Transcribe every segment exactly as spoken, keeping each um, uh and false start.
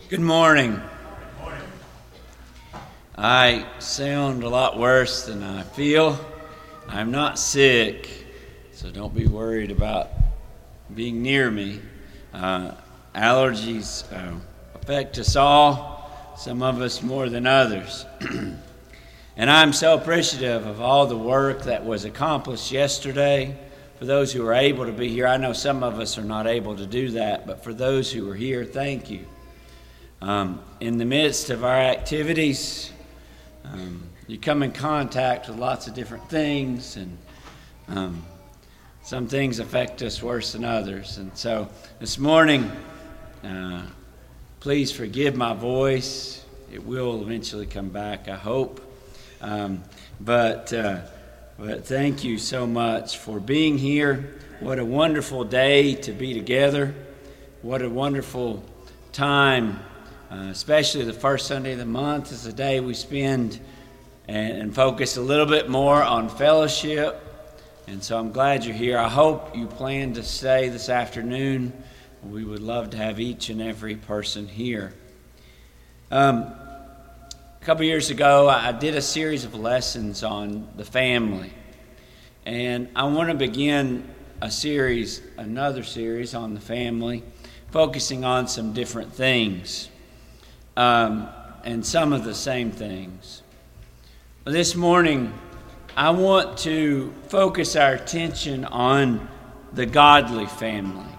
Good morning. I sound a lot worse than I feel. I'm not sick, so don't be worried about being near me. Uh, allergies uh, affect us all, some of us more than others. And I'm so appreciative of all the work that was accomplished yesterday. For those who were able to be here, I know some of us are not able to do that, but for those who were here, thank you. Um, in the midst of our activities, um, you come in contact with lots of different things, and um, some things affect us worse than others. And so this morning, uh, please forgive my voice. It will eventually come back, I hope. Um, but, uh, but thank you so much for being here. What a wonderful day to be together. What a wonderful time. Uh, especially the first Sunday of the month is a day we spend and, and focus a little bit more on fellowship. And so I'm glad you're here. I hope you plan to stay this afternoon. We would love to have each and every person here. Um, a couple years ago, I did a series of lessons on the family. And I want to begin a series, another series on the family, focusing on some different things. Um, and some of the same things. But this morning, I want to focus our attention on the godly family.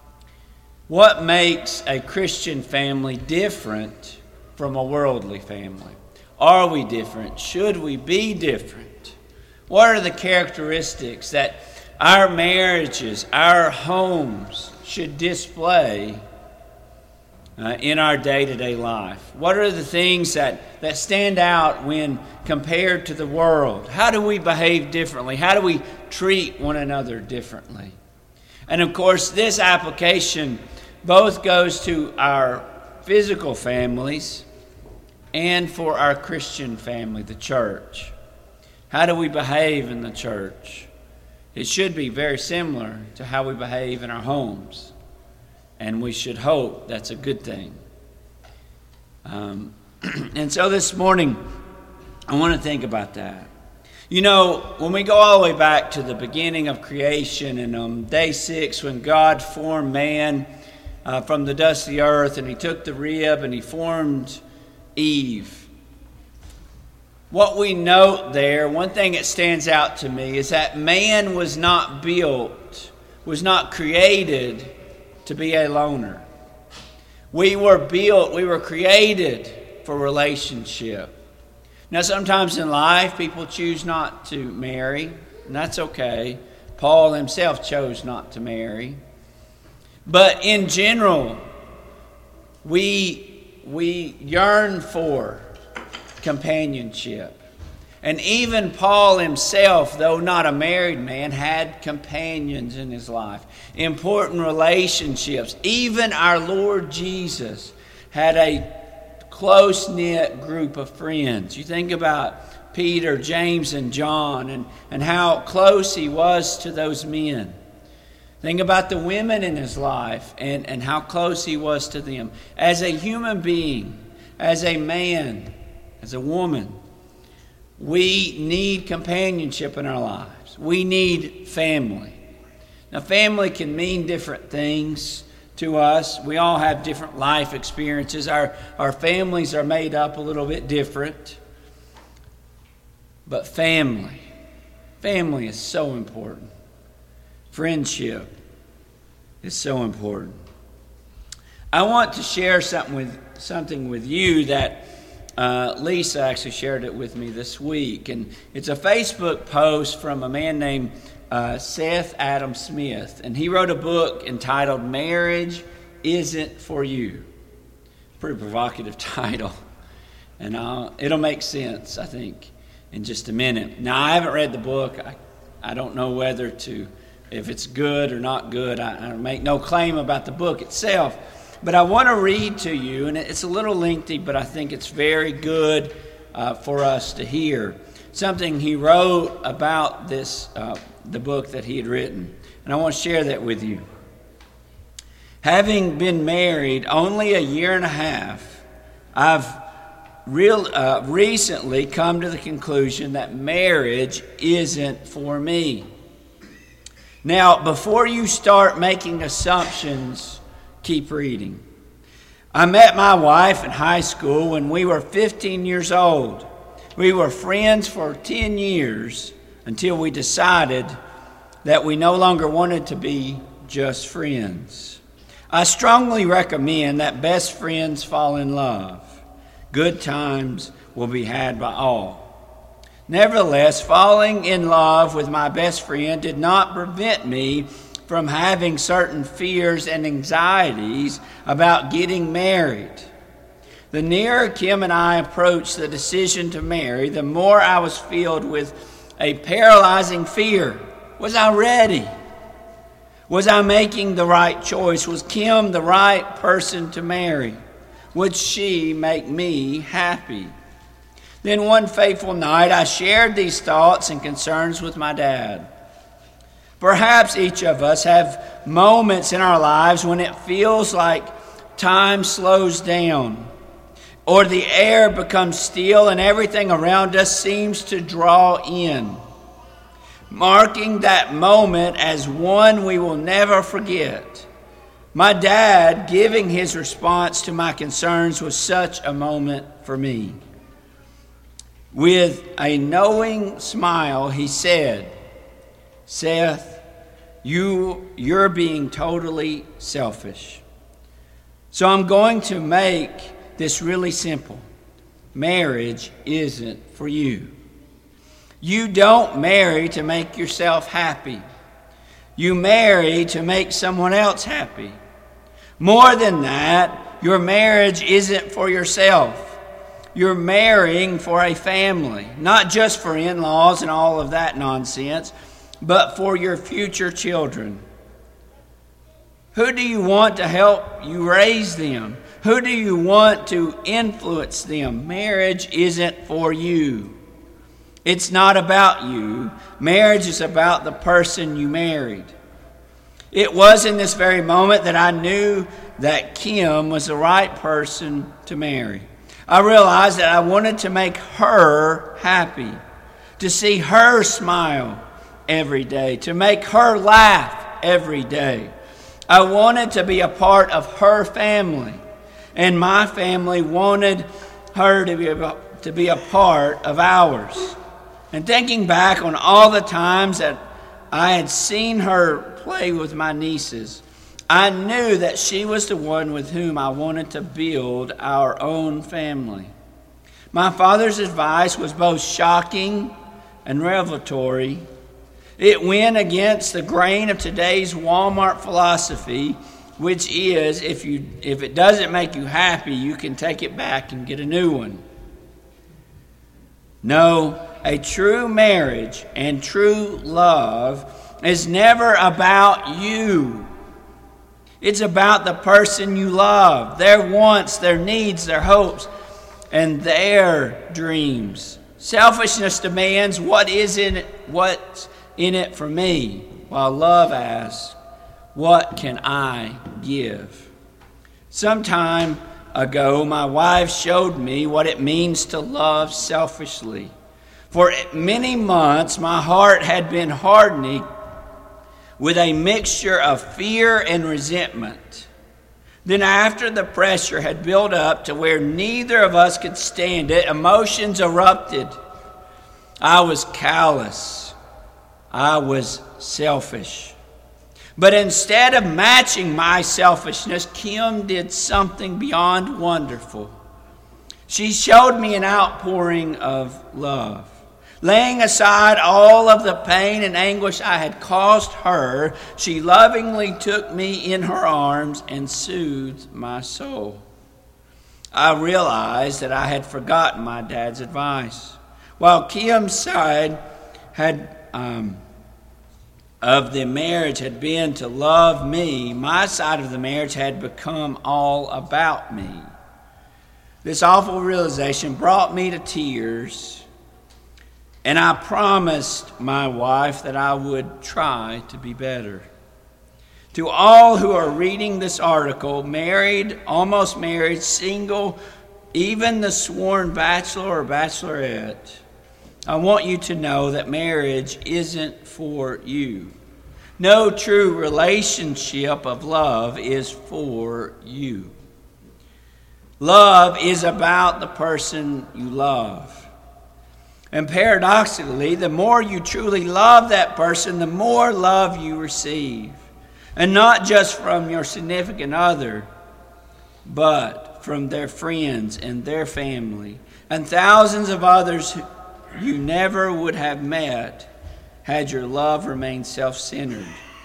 What makes a Christian family different from a worldly family? Are we different? Should we be different? What are the characteristics that our marriages, our homes should display Uh, in our day-to-day life? What are the things that, that stand out when compared to the world? How do we behave differently? How do we treat one another differently? And of course, this application both goes to our physical families and for our Christian family, the church. How do we behave in the church? It should be very similar to how we behave in our homes. And we should hope that's a good thing. Um, and so this morning, I want to think about that. You know, when we go all the way back to the beginning of creation, and on day six, when God formed man uh, from the dust of the earth, and he took the rib and he formed Eve. What we note there, one thing that stands out to me, is that man was not built, was not created to be a loner. We were built, we were created for relationship. Now, sometimes in life, people choose not to marry, and that's okay. Paul himself chose not to marry. But in general, we, we yearn for companionship. And even Paul himself, though not a married man, had companions in his life. Important relationships. Even our Lord Jesus had a close-knit group of friends. You think about Peter, James, and John, and, and how close he was to those men. Think about the women in his life and, and how close he was to them. As a human being, as a man, as a woman, we need companionship in our lives. We need family. Now, family can mean different things to us. We all have different life experiences. Our, our families are made up a little bit different. But family, family is so important. Friendship is so important. I want to share something with something with you that Uh, Lisa actually shared it with me this week, and it's a Facebook post from a man named uh, Seth Adam Smith, and he wrote a book entitled "Marriage Isn't for You." Pretty provocative title, and I'll, it'll make sense, I think, in just a minute. Now, I haven't read the book. I, I don't know whether to, if it's good or not good. I, I make no claim about the book itself. But I want to read to you, and it's a little lengthy, but I think it's very good uh, for us to hear. Something he wrote about this, uh, the book that he had written. And I want to share that with you. Having been married only a year and a half, I've real, uh, recently come to the conclusion that marriage isn't for me. Now, before you start making assumptions, keep reading. I met my wife in high school when we were fifteen years old. We were friends for ten years until we decided that we no longer wanted to be just friends. I strongly recommend that best friends fall in love. Good times will be had by all. Nevertheless, falling in love with my best friend did not prevent me from having certain fears and anxieties about getting married. The nearer Kim and I approached the decision to marry, the more I was filled with a paralyzing fear. Was I ready? Was I making the right choice? Was Kim the right person to marry? Would she make me happy? Then one fateful night, I shared these thoughts and concerns with my dad. Perhaps each of us have moments in our lives when it feels like time slows down, or the air becomes still and everything around us seems to draw in, marking that moment as one we will never forget. My dad giving his response to my concerns was such a moment for me. With a knowing smile, he said, "Seth, you, you're being totally selfish. So I'm going to make this really simple. Marriage isn't for you. You don't marry to make yourself happy. You marry to make someone else happy. More than that, your marriage isn't for yourself. You're marrying for a family, not just for in-laws and all of that nonsense, but for your future children. Who do you want to help you raise them? Who do you want to influence them? Marriage isn't for you. It's not about you. Marriage is about the person you married." It was in this very moment that I knew that Kim was the right person to marry. I realized that I wanted to make her happy, to see her smile every day, to make her laugh every day. I wanted to be a part of her family, and my family wanted her to be a, to be a part of ours. And thinking back on all the times that I had seen her play with my nieces, I knew that she was the one with whom I wanted to build our own family. My father's advice was both shocking and revelatory. It went against the grain of today's Walmart philosophy, which is if you if it doesn't make you happy, you can take it back and get a new one. No, a true marriage and true love is never about you. It's about the person you love, their wants, their needs, their hopes, and their dreams. Selfishness demands what is in it, what's in it for me, while love asks, what can I give? Some time ago, my wife showed me what it means to love selfishly. For many months, my heart had been hardening with a mixture of fear and resentment. Then after the pressure had built up to where neither of us could stand it, emotions erupted. I was callous. I was selfish. But instead of matching my selfishness, Kim did something beyond wonderful. She showed me an outpouring of love. Laying aside all of the pain and anguish I had caused her, she lovingly took me in her arms and soothed my soul. I realized that I had forgotten my dad's advice. While Kim's side had um, of the marriage had been to love me, my side of the marriage had become all about me. This awful realization brought me to tears, and I promised my wife that I would try to be better, To all who are reading this article, married, almost married, single, even the sworn bachelor or bachelorette, I want you to know that marriage isn't for you. No true relationship of love is for you. Love is about the person you love. And paradoxically, the more you truly love that person, the more love you receive. And not just from your significant other, but from their friends and their family, and thousands of others you never would have met had your love remained self-centered.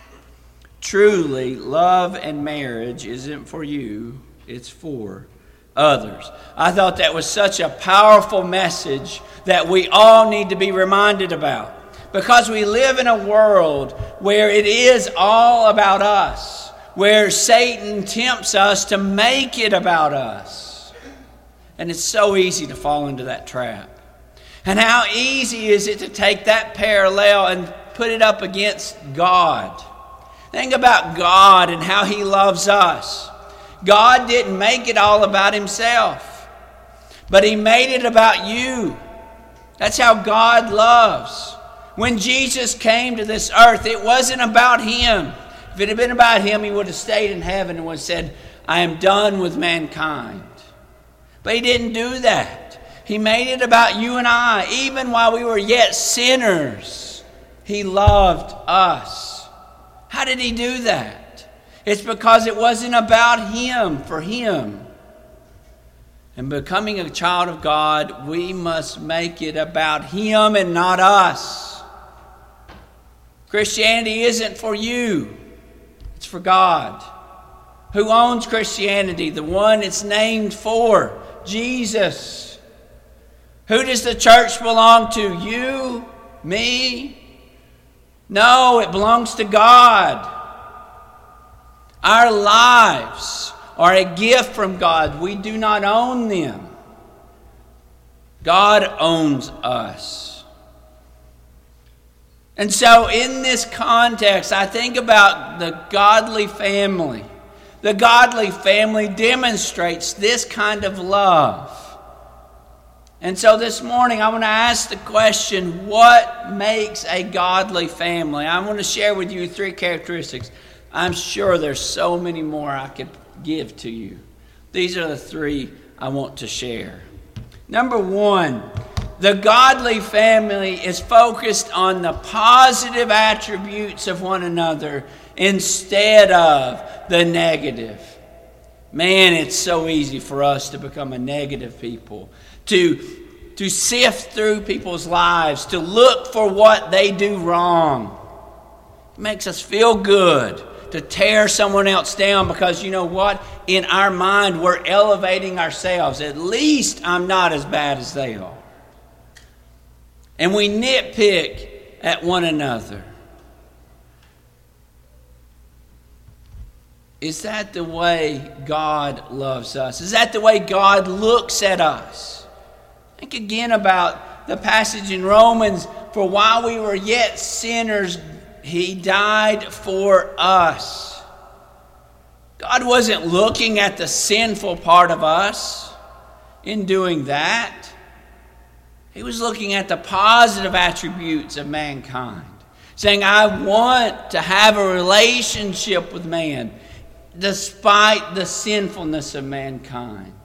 Truly, love and marriage isn't for you, it's for others. I thought that was such a powerful message that we all need to be reminded about. Because we live in a world where it is all about us, where Satan tempts us to make it about us. And it's so easy to fall into that trap. And how easy is it to take that parallel and put it up against God? Think about God and how He loves us. God didn't make it all about Himself, but He made it about you. That's how God loves. When Jesus came to this earth, it wasn't about Him. If it had been about Him, He would have stayed in heaven and would have said, I am done with mankind. But He didn't do that. He made it about you and I. Even while we were yet sinners, He loved us. How did He do that? It's because it wasn't about Him, for Him. And becoming a child of God, we must make it about Him and not us. Christianity isn't for you. It's for God. Who owns Christianity? The one it's named for, Jesus. Who does the church belong to? You? Me? No, it belongs to God. Our lives are a gift from God. We do not own them. God owns us. And so in this context, I think about the godly family. The godly family demonstrates this kind of love. And so this morning, I want to ask the question, what makes a godly family? I want to share with you three characteristics. I'm sure there's so many more I could give to you. These are the three I want to share. Number one, the godly family is focused on the positive attributes of one another instead of the negative. Man, it's so easy for us to become a negative people, to, to sift through people's lives, to look for what they do wrong. It makes us feel good to tear someone else down because, you know what? In our mind, we're elevating ourselves. At least I'm not as bad as they are. And we nitpick at one another. Is that the way God loves us? Is that the way God looks at us? Think again about the passage in Romans. For while we were yet sinners, He died for us. God wasn't looking at the sinful part of us in doing that. He was looking at the positive attributes of mankind, saying, I want to have a relationship with man despite the sinfulness of mankind.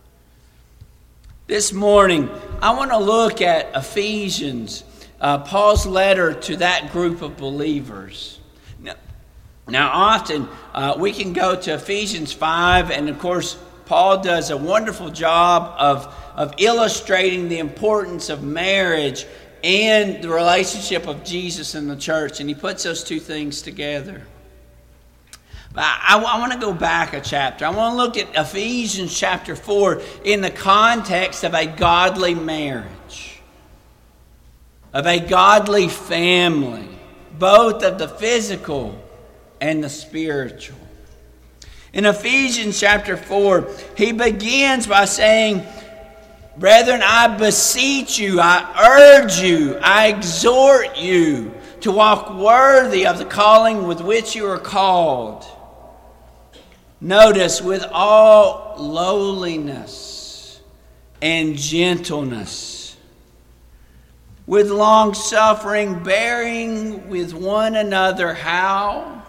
This morning, I want to look at Ephesians, uh, Paul's letter to that group of believers. Now, now often uh, we can go to Ephesians five, and of course, Paul does a wonderful job of, of illustrating the importance of marriage and the relationship of Jesus and the church, and he puts those two things together. But I, I want to go back a chapter. I want to look at Ephesians chapter four in the context of a godly marriage, of a godly family, both of the physical and the spiritual. In Ephesians chapter four, he begins by saying, Brethren, I beseech you, I urge you, I exhort you to walk worthy of the calling with which you are called. Notice, with all lowliness and gentleness, with long suffering, bearing with one another. How?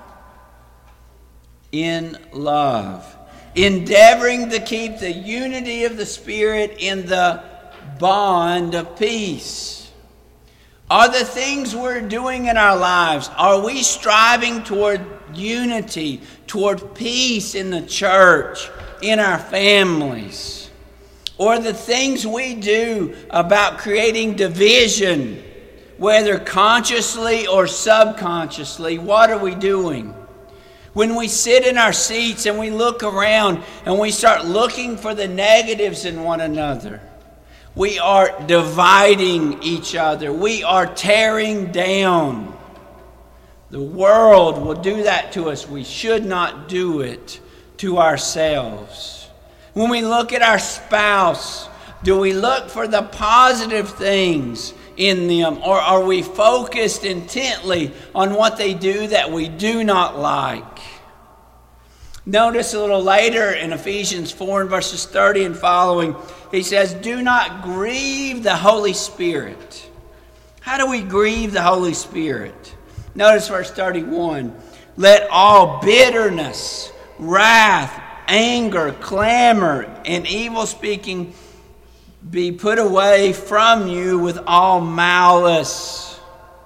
In love. Endeavoring to keep the unity of the Spirit in the bond of peace. Are the things we're doing in our lives, are we striving toward unity, toward peace in the church, in our families? Or the things we do about creating division, whether consciously or subconsciously, what are we doing? When we sit in our seats and we look around and we start looking for the negatives in one another, we are dividing each other. We are tearing down. The world will do that to us. We should not do it to ourselves. When we look at our spouse, do we look for the positive things in them, or are we focused intently on what they do that we do not like? Notice a little later in Ephesians four and verses thirty and following, he says, do not grieve the Holy Spirit. How do we grieve the Holy Spirit? Notice verse thirty-one. Let all bitterness, wrath, anger, clamor, and evil speaking be put away from you with all malice.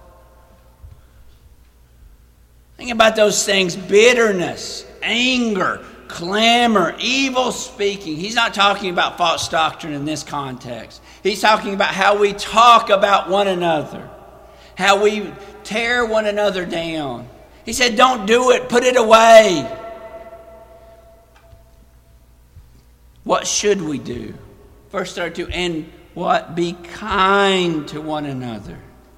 Think about those things: bitterness, anger, clamor, evil speaking. He's not talking about false doctrine in this context. He's talking about how we talk about one another, how we tear one another down. He said, don't do it. Put it away. What should we do? Verse thirty-two, and what? Be kind to one another.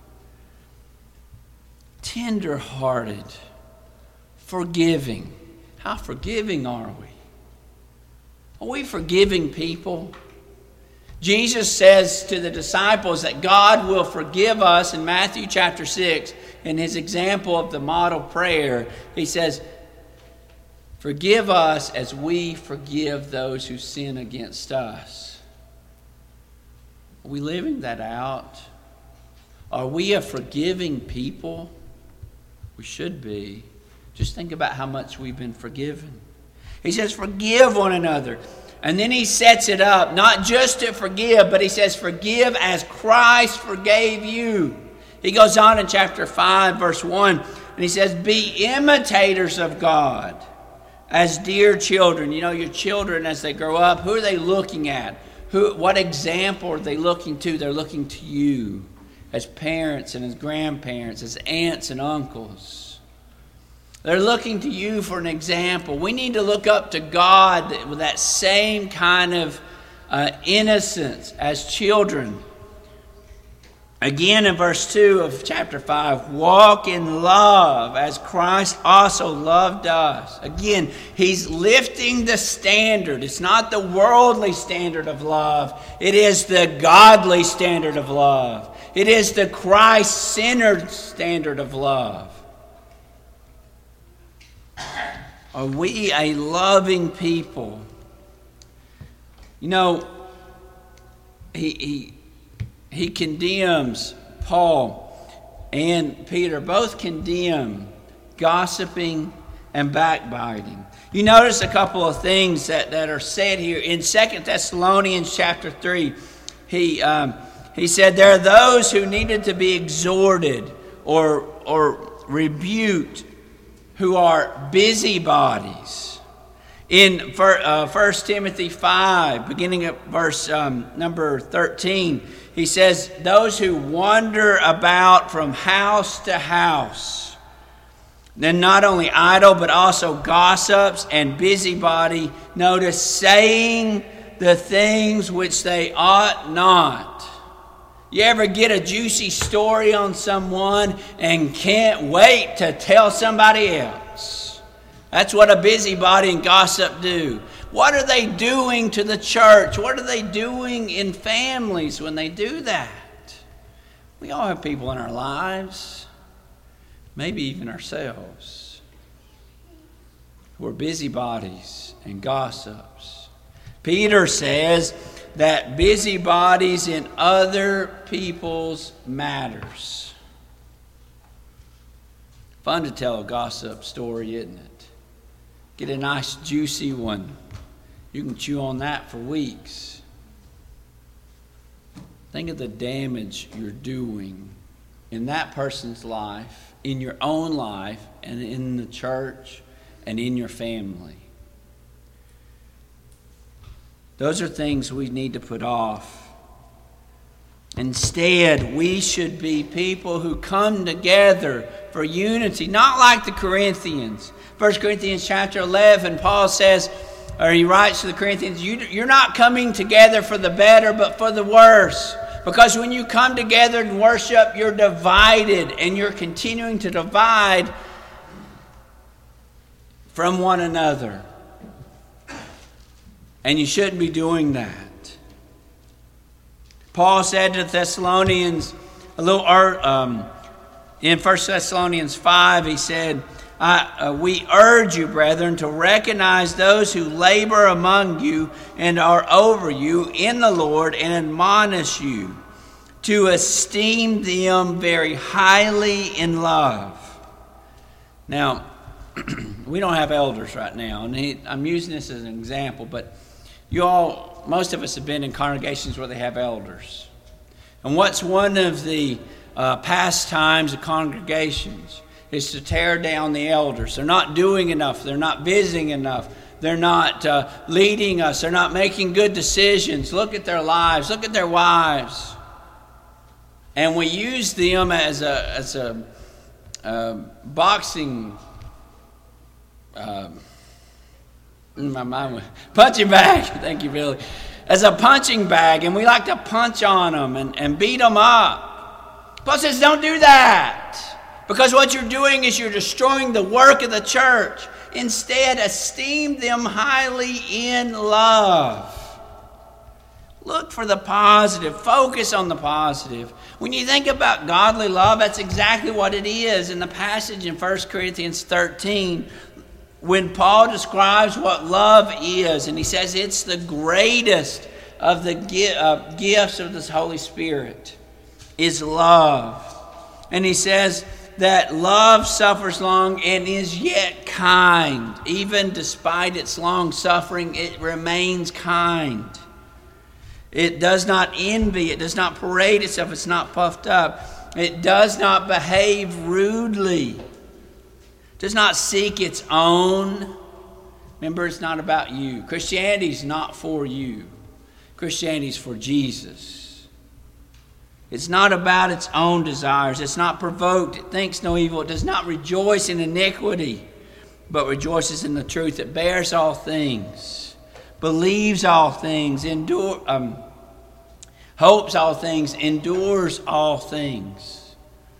Tender-hearted. Forgiving. How forgiving are we? Are we forgiving people? Jesus says to the disciples that God will forgive us in Matthew chapter six. In his example of the model prayer, he says, forgive us as we forgive those who sin against us. Are we living that out? Are we a forgiving people? We should be. Just think about how much we've been forgiven. He says, forgive one another. And then he sets it up, not just to forgive, but he says, forgive as Christ forgave you. He goes on in chapter five, verse one, and he says, be imitators of God as dear children. You know, your children, as they grow up, who are they looking at? Who? What example are they looking to? They're looking to you as parents and as grandparents, as aunts and uncles. They're looking to you for an example. We need to look up to God with that same kind of uh, innocence as children. Again, in verse two of chapter five, walk in love as Christ also loved us. Again, he's lifting the standard. It's not the worldly standard of love. It is the godly standard of love. It is the Christ-centered standard of love. Are we a loving people? You know, he he he condemns, Paul and Peter both condemn gossiping and backbiting. You notice a couple of things that, that are said here. In Second Thessalonians chapter three, he um, he said there are those who needed to be exhorted or or rebuked, who are busybodies. In First Timothy five, beginning at verse um, number thirteen, he says, those who wander about from house to house. Then not only idle, but also gossips and busybody. Notice, saying the things which they ought not. You ever get a juicy story on someone and can't wait to tell somebody else? That's what a busybody and gossip do. What are they doing to the church? What are they doing in families when they do that? We all have people in our lives. maybe even ourselves, who are busybodies and gossips. Peter says that busybodies in other people's matters. Fun to tell a gossip story, isn't it? Get a nice juicy one. You can chew on that for weeks. Think of the damage you're doing in that person's life, in your own life, and in the church, and in your family. Those are things we need to put off. Instead, we should be people who come together for unity, not like the Corinthians. First Corinthians chapter eleven, Paul says, or he writes to the Corinthians, you, you're not coming together for the better, but for the worse. Because when you come together and worship, you're divided, and you're continuing to divide from one another. And you shouldn't be doing that. Paul said to the Thessalonians, a little um, in First Thessalonians five, he said, I, uh, we urge you, brethren, to recognize those who labor among you and are over you in the Lord, and admonish you to esteem them very highly in love. Now, we don't have elders right now, and he, I'm using this as an example, but you all, most of us have been in congregations where they have elders. And what's one of the uh, pastimes of congregations is to tear down the elders. They're not doing enough. They're not visiting enough. They're not uh, leading us. They're not making good decisions. Look at their lives. Look at their wives. And we use them as a as a uh, boxing. Uh, my mind went, punching bag. Thank you, Billy. As a punching bag, and we like to punch on them and, and beat them up. Paul says, don't do that. Because what you're doing is you're destroying the work of the church. Instead, esteem them highly in love. Look for the positive. Focus on the positive. When you think about godly love, that's exactly what it is. In the passage in First Corinthians thirteen, when Paul describes what love is, and he says it's the greatest of the gifts of this Holy Spirit, is love. And he says that love suffers long and is yet kind. Even despite its long suffering, it remains kind. It does not envy. It does not parade itself. It's not puffed up. It does not behave rudely. It does not seek its own. Remember, it's not about you. Christianity is not for you. Christianity is for Jesus. It's not about its own desires. It's not provoked. It thinks no evil. It does not rejoice in iniquity, but rejoices in the truth. It bears all things, believes all things, endure, um, hopes all things, endures all things.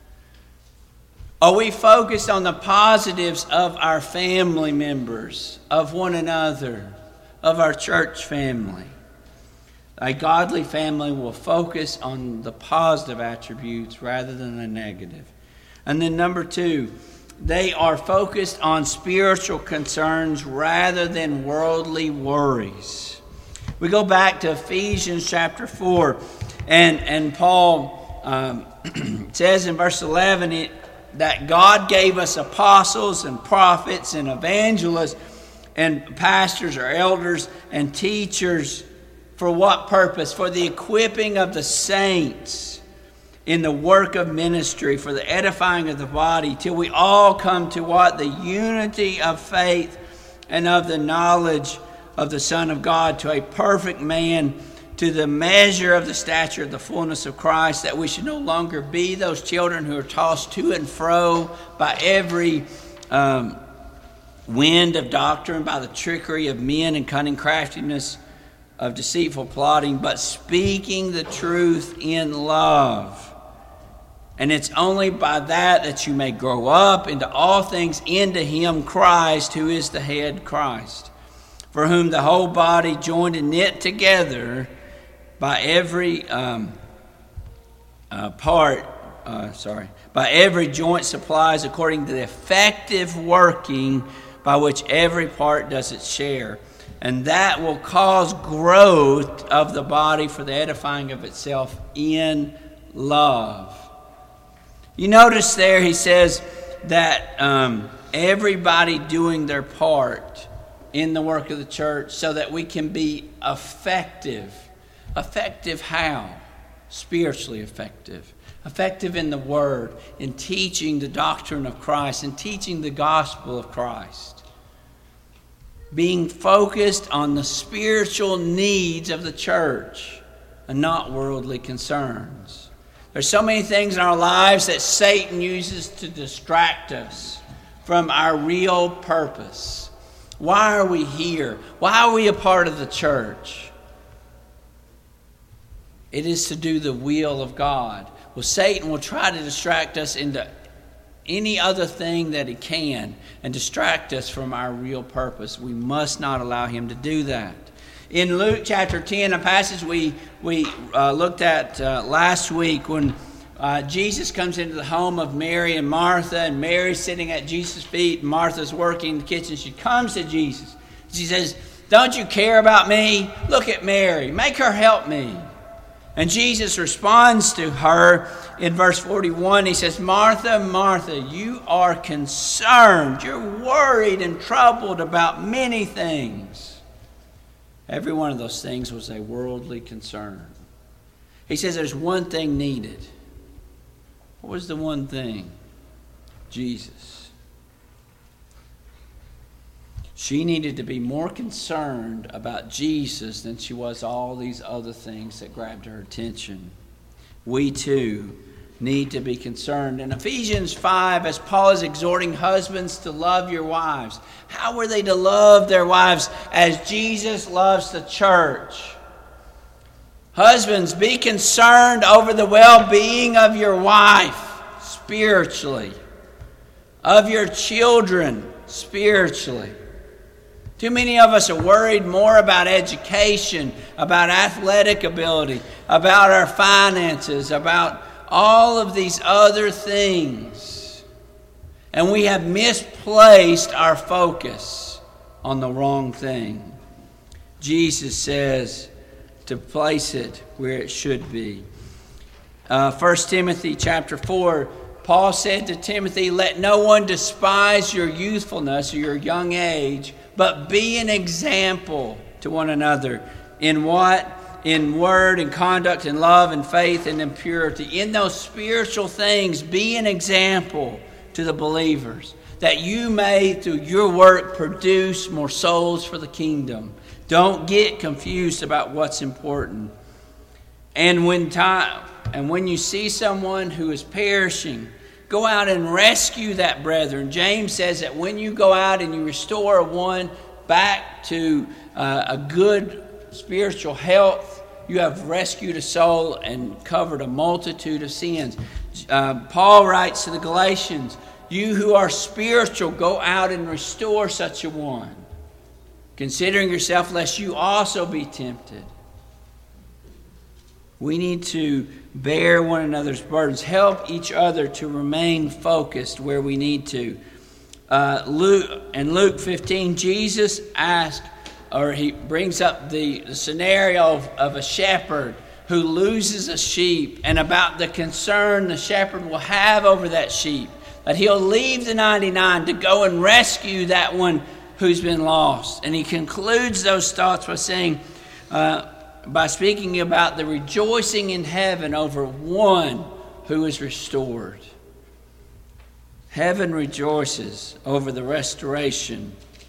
Are we focused on the positives of our family members, of one another, of our church family? A godly family will focus on the positive attributes rather than the negative. And then number two, they are focused on spiritual concerns rather than worldly worries. We go back to Ephesians chapter four, and, and Paul um, says in verse eleven it, that God gave us apostles and prophets and evangelists and pastors or elders and teachers. For what purpose? For the equipping of the saints in the work of ministry, for the edifying of the body, till we all come to what? The unity of faith and of the knowledge of the Son of God, to a perfect man, to the measure of the stature of the fullness of Christ, that we should no longer be those children who are tossed to and fro by every um, wind of doctrine, by the trickery of men and cunning craftiness of deceitful plotting, but speaking the truth in love. And it's only by that that you may grow up into all things into Him, Christ, who is the head, Christ, for whom the whole body joined and knit together by every um, uh, part, uh, sorry, by every joint supplies according to the effective working by which every part does its share. And that will cause growth of the body for the edifying of itself in love. You notice there he says that um, everybody doing their part in the work of the church so that we can be effective. Effective how? Spiritually effective. Effective in the Word, in teaching the doctrine of Christ, in teaching the gospel of Christ. Being focused on the spiritual needs of the church and not worldly concerns. There's so many things in our lives that Satan uses to distract us from our real purpose. Why are we here? Why are we a part of the church? It is to do the will of God. Well, Satan will try to distract us into any other thing that he can and distract us from our real purpose. We must not allow him to do that. In Luke chapter ten, a passage we, we uh, looked at uh, last week, when uh, Jesus comes into the home of Mary and Martha, and Mary's sitting at Jesus' feet, and Martha's working in the kitchen. She comes to Jesus. She says, "Don't you care about me? Look at Mary. Make her help me." And Jesus responds to her in verse forty-one. He says, "Martha, Martha, you are concerned. You're worried and troubled about many things." Every one of those things was a worldly concern. He says there's one thing needed. What was the one thing? Jesus. She needed to be more concerned about Jesus than she was all these other things that grabbed her attention. We too need to be concerned. In Ephesians five, as Paul is exhorting husbands to love your wives, how were they to love their wives as Jesus loves the church? Husbands, be concerned over the well-being of your wife spiritually, of your children spiritually. Too many of us are worried more about education, about athletic ability, about our finances, about all of these other things. And we have misplaced our focus on the wrong thing. Jesus says to place it where it should be. Uh, First Timothy chapter four, Paul said to Timothy, "Let no one despise your youthfulness or your young age, but be an example to one another." In what? In word and conduct and love and faith and in purity. In those spiritual things, be an example to the believers, that you may, through your work, produce more souls for the kingdom. Don't get confused about what's important. And when time, and when you see someone who is perishing, go out and rescue that brethren. James says that when you go out and you restore one back to uh, a good spiritual health, you have rescued a soul and covered a multitude of sins. Uh, Paul writes to the Galatians, "You who are spiritual, go out and restore such a one, considering yourself lest you also be tempted." We need to bear one another's burdens, help each other to remain focused where we need to. Uh, Luke, in Luke fifteen, Jesus asked, or he brings up the, the scenario of, of a shepherd who loses a sheep, and about the concern the shepherd will have over that sheep, that he'll leave the ninety-nine to go and rescue that one who's been lost. And he concludes those thoughts by saying, uh, by speaking about the rejoicing in heaven over one who is restored. Heaven rejoices over the restoration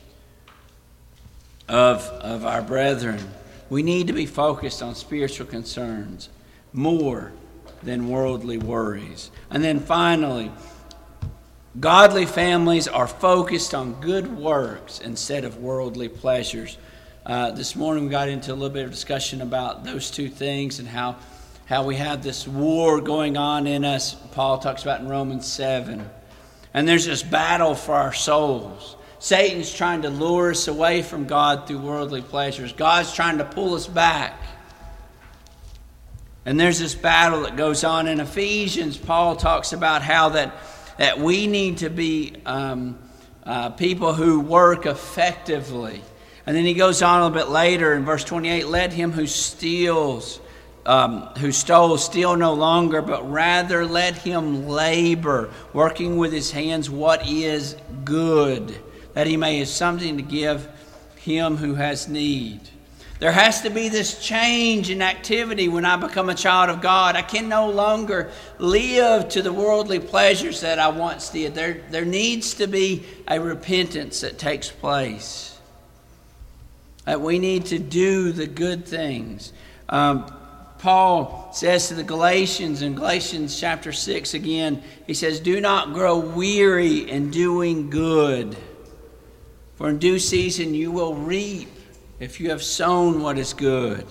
of, of our brethren. We need to be focused on spiritual concerns more than worldly worries. And then finally, godly families are focused on good works instead of worldly pleasures. Uh, this morning we got into a little bit of discussion about those two things and how, how we have this war going on in us. Paul talks about in Romans seven. And there's this battle for our souls. Satan's trying to lure us away from God through worldly pleasures. God's trying to pull us back. And there's this battle that goes on in Ephesians. Paul talks about how that, that we need to be um, uh, people who work effectively. And then he goes on a little bit later in verse twenty-eight, let him who steals, um, who stole, steal no longer, but rather let him labor, working with his hands what is good, that he may have something to give him who has need. There has to be this change in activity when I become a child of God. I can no longer live to the worldly pleasures that I once did. There, there needs to be a repentance that takes place. That we need to do the good things. Um, Paul says to the Galatians in Galatians chapter six again, he says, do not grow weary in doing good, for in due season you will reap if you have sown what is good.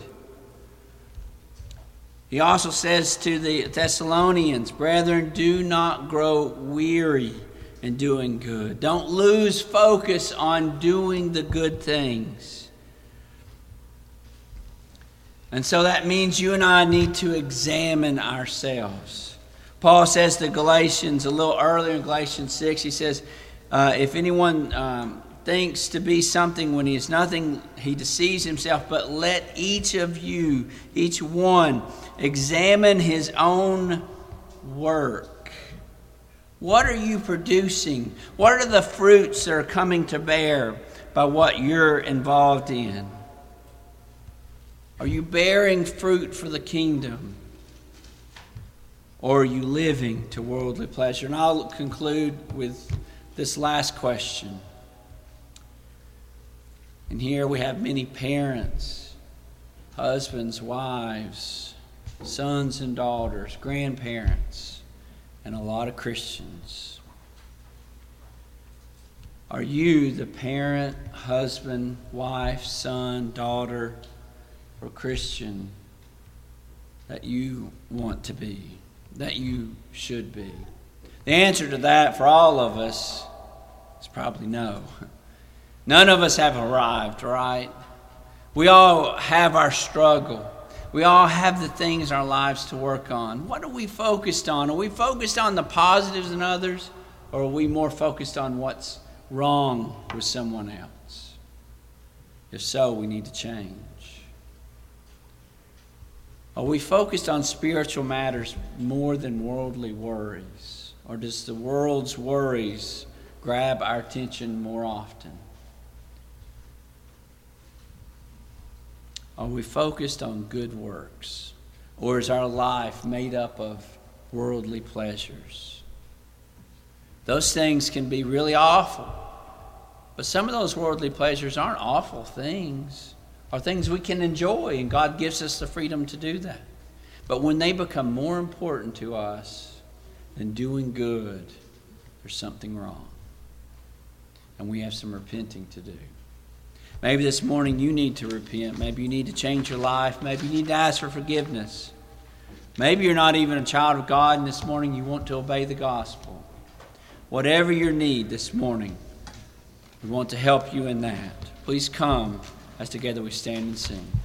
He also says to the Thessalonians, brethren, do not grow weary in doing good. Don't lose focus on doing the good things. And so that means you and I need to examine ourselves. Paul says to Galatians, a little earlier in Galatians six, he says, uh, if anyone um, thinks to be something when he is nothing, he deceives himself. But let each of you, each one, examine his own work. What are you producing? What are the fruits that are coming to bear by what you're involved in? Are you bearing fruit for the kingdom? Or are you living to worldly pleasure? And I'll conclude with this last question. And here we have many parents, husbands, wives, sons and daughters, grandparents, and a lot of Christians. Are you the parent, husband, wife, son, daughter, or Christian that you want to be, that you should be? The answer to that for all of us is probably no. None of us have arrived, right? We all have our struggle. We all have the things in our lives to work on. What are we focused on? Are we focused on the positives in others, or are we more focused on what's wrong with someone else? If so, we need to change. Are we focused on spiritual matters more than worldly worries? Or does the world's worries grab our attention more often? Are we focused on good works? Or is our life made up of worldly pleasures? Those things can be really awful. But some of those worldly pleasures aren't awful things. Are things we can enjoy, and God gives us the freedom to do that. But when they become more important to us than doing good, there's something wrong. And we have some repenting to do. Maybe this morning you need to repent. Maybe you need to change your life. Maybe you need to ask for forgiveness. Maybe you're not even a child of God, and this morning you want to obey the gospel. Whatever your need this morning, we want to help you in that. Please come as together we stand and sing.